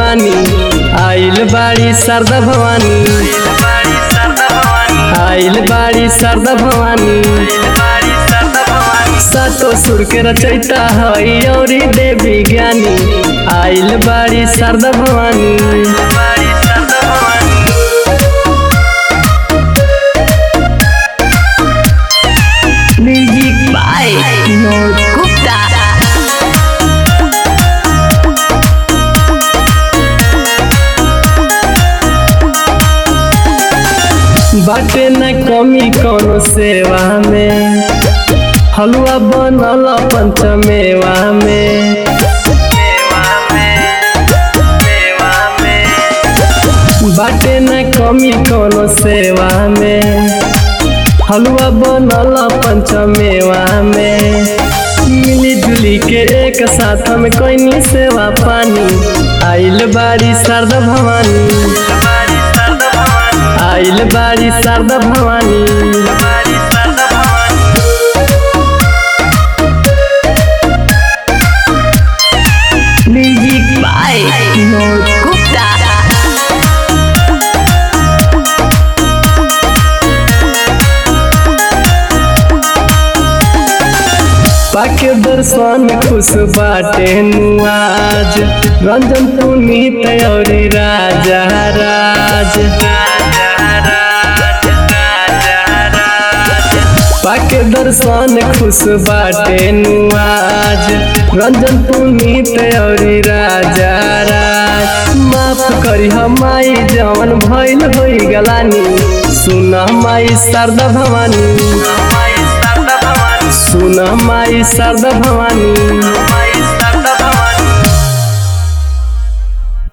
भवानी आइल बाड़ी शारदा भवानी आइल बाड़ी शारदा भवानी सातो सुर के रचयिता हई औरी देवी ज्ञानी आइल बाड़ी शारदा भवानी। Music by Vinod Gupta. बाटे न कमी कौनो सेवा में हलवा बनल पंचमेवा में बाटे न कमी कौनो सेवा में हलवा बनल पंचमेवा में मिली जुली के एक साथ में कोई सेवा पानी आइल बाड़ी शारदा भवानी आइल बाड़ी शारदा भवानी। Music by Vinod Gupta. पाके दर्शन खुश बाटे नुआज रंजन पुनीत और राजा राज पाके दर्शन खुश बाटे नुआज रंजन पुनीत और राजा राज माफ करी हमाई जवन भइल होई गलानी सुन माई शारदा भवानी सुन माई शारदा भवानी।